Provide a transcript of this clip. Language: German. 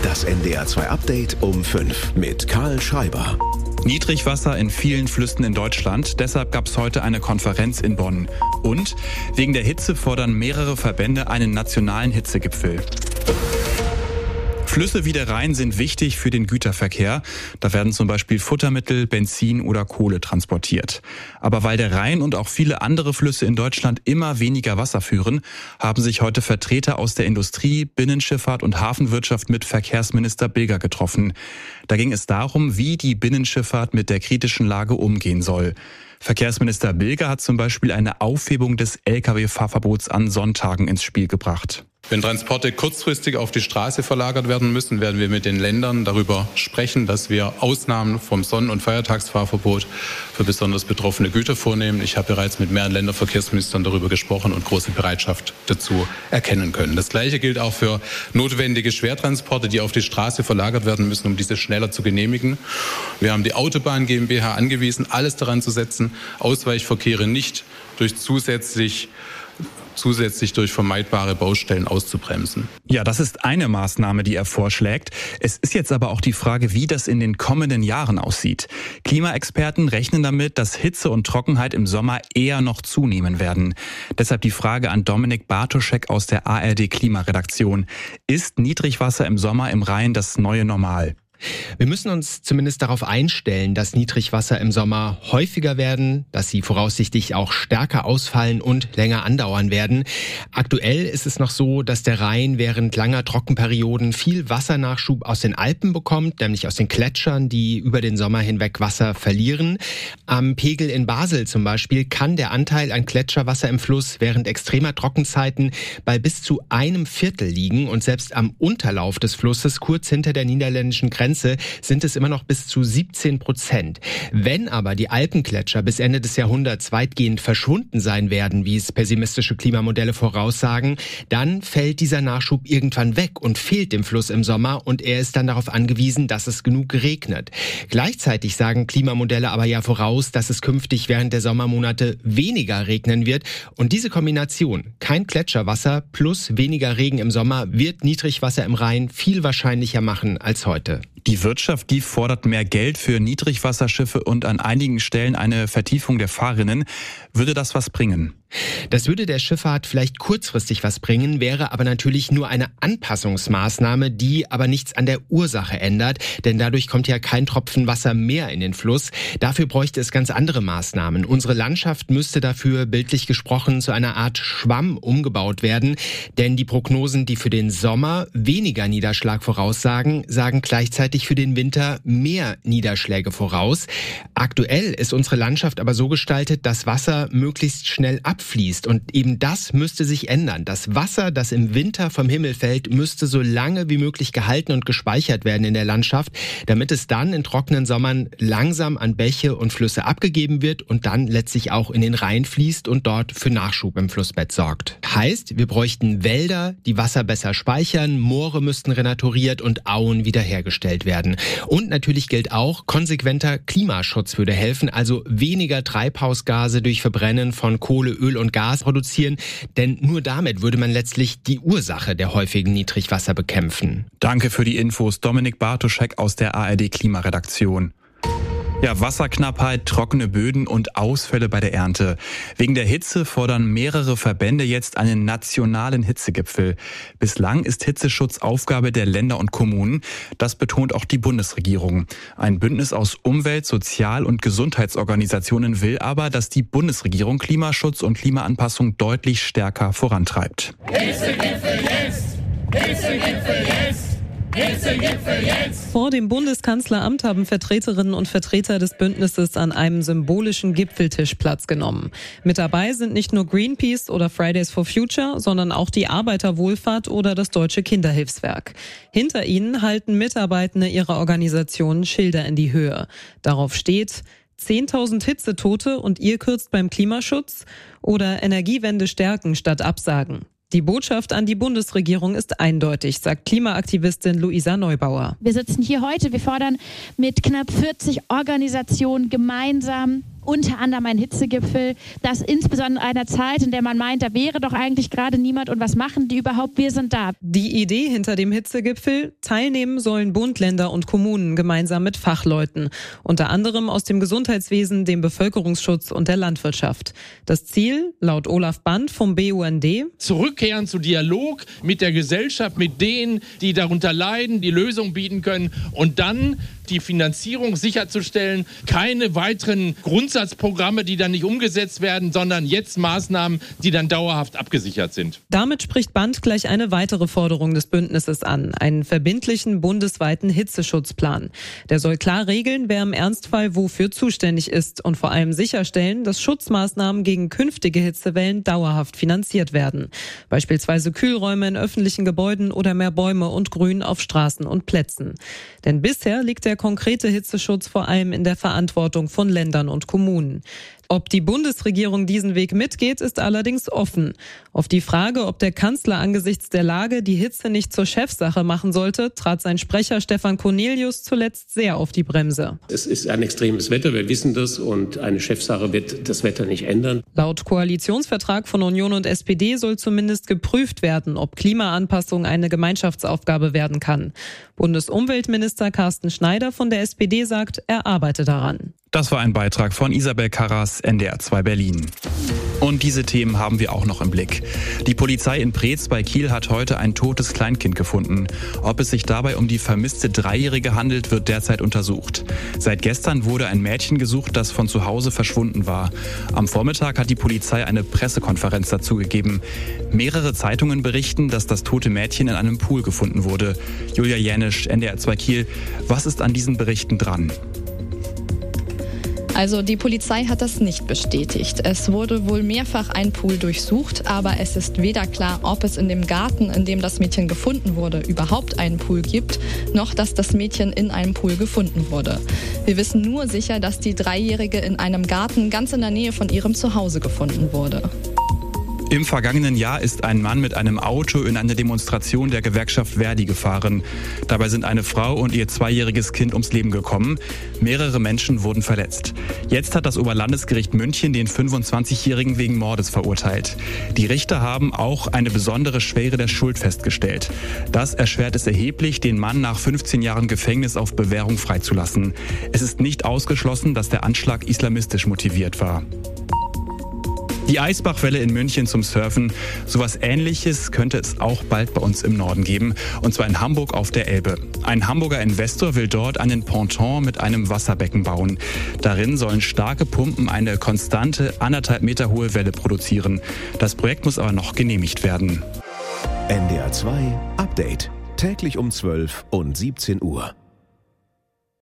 Das NDR 2 Update um 5 mit Karl Schreiber. Niedrigwasser in vielen Flüssen in Deutschland. Deshalb gab es heute eine Konferenz in Bonn. Und wegen der Hitze fordern mehrere Verbände einen nationalen Hitzegipfel. Flüsse wie der Rhein sind wichtig für den Güterverkehr. Da werden zum Beispiel Futtermittel, Benzin oder Kohle transportiert. Aber weil der Rhein und auch viele andere Flüsse in Deutschland immer weniger Wasser führen, haben sich heute Vertreter aus der Industrie, Binnenschifffahrt und Hafenwirtschaft mit Verkehrsminister Bilger getroffen. Da ging es darum, wie die Binnenschifffahrt mit der kritischen Lage umgehen soll. Verkehrsminister Bilger hat zum Beispiel eine Aufhebung des Lkw-Fahrverbots an Sonntagen ins Spiel gebracht. Wenn Transporte kurzfristig auf die Straße verlagert werden müssen, werden wir mit den Ländern darüber sprechen, dass wir Ausnahmen vom Sonn- und Feiertagsfahrverbot für besonders betroffene Güter vornehmen. Ich habe bereits mit mehreren Länderverkehrsministern darüber gesprochen und große Bereitschaft dazu erkennen können. Das Gleiche gilt auch für notwendige Schwertransporte, die auf die Straße verlagert werden müssen, um diese schneller zu genehmigen. Wir haben die Autobahn GmbH angewiesen, alles daran zu setzen, Ausweichverkehre nicht durch zusätzlich durch vermeidbare Baustellen auszubremsen. Ja, das ist eine Maßnahme, die er vorschlägt. Es ist jetzt aber auch die Frage, wie das in den kommenden Jahren aussieht. Klimaexperten rechnen damit, dass Hitze und Trockenheit im Sommer eher noch zunehmen werden. Deshalb die Frage an Dominik Bartoschek aus der ARD Klimaredaktion. Ist Niedrigwasser im Sommer im Rhein das neue Normal? Wir müssen uns zumindest darauf einstellen, dass Niedrigwasser im Sommer häufiger werden, dass sie voraussichtlich auch stärker ausfallen und länger andauern werden. Aktuell ist es noch so, dass der Rhein während langer Trockenperioden viel Wassernachschub aus den Alpen bekommt, nämlich aus den Gletschern, die über den Sommer hinweg Wasser verlieren. Am Pegel in Basel zum Beispiel kann der Anteil an Gletscherwasser im Fluss während extremer Trockenzeiten bei bis zu 1/4 liegen und selbst am Unterlauf des Flusses, kurz hinter der niederländischen Grenze, sind es immer noch bis zu 17%. Wenn aber die Alpengletscher bis Ende des Jahrhunderts weitgehend verschwunden sein werden, wie es pessimistische Klimamodelle voraussagen, dann fällt dieser Nachschub irgendwann weg und fehlt dem Fluss im Sommer und er ist dann darauf angewiesen, dass es genug regnet. Gleichzeitig sagen Klimamodelle aber ja voraus, dass es künftig während der Sommermonate weniger regnen wird und diese Kombination, kein Gletscherwasser plus weniger Regen im Sommer, wird Niedrigwasser im Rhein viel wahrscheinlicher machen als heute. Die Wirtschaft, die fordert mehr Geld für Niedrigwasserschiffe und an einigen Stellen eine Vertiefung der Fahrrinnen. Würde das was bringen? Das würde der Schifffahrt vielleicht kurzfristig was bringen, wäre aber natürlich nur eine Anpassungsmaßnahme, die aber nichts an der Ursache ändert, denn dadurch kommt ja kein Tropfen Wasser mehr in den Fluss. Dafür bräuchte es ganz andere Maßnahmen. Unsere Landschaft müsste dafür bildlich gesprochen zu einer Art Schwamm umgebaut werden, denn die Prognosen, die für den Sommer weniger Niederschlag voraussagen, sagen gleichzeitig für den Winter mehr Niederschläge voraus. Aktuell ist unsere Landschaft aber so gestaltet, dass Wasser möglichst schnell abfließt und eben das müsste sich ändern. Das Wasser, das im Winter vom Himmel fällt, müsste so lange wie möglich gehalten und gespeichert werden in der Landschaft, damit es dann in trockenen Sommern langsam an Bäche und Flüsse abgegeben wird und dann letztlich auch in den Rhein fließt und dort für Nachschub im Flussbett sorgt. Heißt, wir bräuchten Wälder, die Wasser besser speichern, Moore müssten renaturiert und Auen wiederhergestellt werden. Und natürlich gilt auch, konsequenter Klimaschutz würde helfen, also weniger Treibhausgase durch Verbrennen von Kohle, Öl und Gas produzieren, denn nur damit würde man letztlich die Ursache der häufigen Niedrigwasser bekämpfen. Danke für die Infos, Dominik Bartoschek aus der ARD Klimaredaktion. Ja, Wasserknappheit, trockene Böden und Ausfälle bei der Ernte. Wegen der Hitze fordern mehrere Verbände jetzt einen nationalen Hitzegipfel. Bislang ist Hitzeschutz Aufgabe der Länder und Kommunen. Das betont auch die Bundesregierung. Ein Bündnis aus Umwelt-, Sozial- und Gesundheitsorganisationen will aber, dass die Bundesregierung Klimaschutz und Klimaanpassung deutlich stärker vorantreibt. Hitzegipfel jetzt! Hitzegipfel jetzt! Vor dem Bundeskanzleramt haben Vertreterinnen und Vertreter des Bündnisses an einem symbolischen Gipfeltisch Platz genommen. Mit dabei sind nicht nur Greenpeace oder Fridays for Future, sondern auch die Arbeiterwohlfahrt oder das Deutsche Kinderhilfswerk. Hinter ihnen halten Mitarbeitende ihrer Organisationen Schilder in die Höhe. Darauf steht: 10.000 Hitzetote und ihr kürzt beim Klimaschutz oder Energiewende stärken statt absagen. Die Botschaft an die Bundesregierung ist eindeutig, sagt Klimaaktivistin Luisa Neubauer. Wir sitzen hier heute, wir fordern mit knapp 40 Organisationen gemeinsam unter anderem ein Hitzegipfel, das insbesondere einer Zeit, in der man meint, da wäre doch eigentlich gerade niemand und was machen die überhaupt, wir sind da. Die Idee hinter dem Hitzegipfel: teilnehmen sollen Bund, Länder und Kommunen gemeinsam mit Fachleuten, unter anderem aus dem Gesundheitswesen, dem Bevölkerungsschutz und der Landwirtschaft. Das Ziel, laut Olaf Band vom BUND: zurückkehren zu Dialog mit der Gesellschaft, mit denen, die darunter leiden, die Lösungen bieten können und dann die Finanzierung sicherzustellen. Keine weiteren Grundsatzprogramme, die dann nicht umgesetzt werden, sondern jetzt Maßnahmen, die dann dauerhaft abgesichert sind. Damit spricht Band gleich eine weitere Forderung des Bündnisses an: einen verbindlichen bundesweiten Hitzeschutzplan. Der soll klar regeln, wer im Ernstfall wofür zuständig ist und vor allem sicherstellen, dass Schutzmaßnahmen gegen künftige Hitzewellen dauerhaft finanziert werden. Beispielsweise Kühlräume in öffentlichen Gebäuden oder mehr Bäume und Grün auf Straßen und Plätzen. Denn bisher liegt der konkrete Hitzeschutz vor allem in der Verantwortung von Ländern und Kommunen. Ob die Bundesregierung diesen Weg mitgeht, ist allerdings offen. Auf die Frage, ob der Kanzler angesichts der Lage die Hitze nicht zur Chefsache machen sollte, trat sein Sprecher Stefan Cornelius zuletzt sehr auf die Bremse. Es ist ein extremes Wetter, wir wissen das, und eine Chefsache wird das Wetter nicht ändern. Laut Koalitionsvertrag von Union und SPD soll zumindest geprüft werden, ob Klimaanpassung eine Gemeinschaftsaufgabe werden kann. Bundesumweltminister Carsten Schneider von der SPD sagt, er arbeite daran. Das war ein Beitrag von Isabel Karras, NDR 2 Berlin. Und diese Themen haben wir auch noch im Blick. Die Polizei in Preetz bei Kiel hat heute ein totes Kleinkind gefunden. Ob es sich dabei um die vermisste Dreijährige handelt, wird derzeit untersucht. Seit gestern wurde ein Mädchen gesucht, das von zu Hause verschwunden war. Am Vormittag hat die Polizei eine Pressekonferenz dazu gegeben. Mehrere Zeitungen berichten, dass das tote Mädchen in einem Pool gefunden wurde. Julia Jänisch, NDR 2 Kiel. Was ist an diesen Berichten dran? Also die Polizei hat das nicht bestätigt. Es wurde wohl mehrfach ein Pool durchsucht, aber es ist weder klar, ob es in dem Garten, in dem das Mädchen gefunden wurde, überhaupt einen Pool gibt, noch dass das Mädchen in einem Pool gefunden wurde. Wir wissen nur sicher, dass die Dreijährige in einem Garten ganz in der Nähe von ihrem Zuhause gefunden wurde. Im vergangenen Jahr ist ein Mann mit einem Auto in eine Demonstration der Gewerkschaft Verdi gefahren. Dabei sind eine Frau und ihr 2-jähriges Kind ums Leben gekommen. Mehrere Menschen wurden verletzt. Jetzt hat das Oberlandesgericht München den 25-Jährigen wegen Mordes verurteilt. Die Richter haben auch eine besondere Schwere der Schuld festgestellt. Das erschwert es erheblich, den Mann nach 15 Jahren Gefängnis auf Bewährung freizulassen. Es ist nicht ausgeschlossen, dass der Anschlag islamistisch motiviert war. Die Eisbachwelle in München zum Surfen. Sowas Ähnliches könnte es auch bald bei uns im Norden geben. Und zwar in Hamburg auf der Elbe. Ein Hamburger Investor will dort einen Ponton mit einem Wasserbecken bauen. Darin sollen starke Pumpen eine konstante 1,5 Meter hohe Welle produzieren. Das Projekt muss aber noch genehmigt werden. NDR 2 Update. Täglich um 12 und 17 Uhr.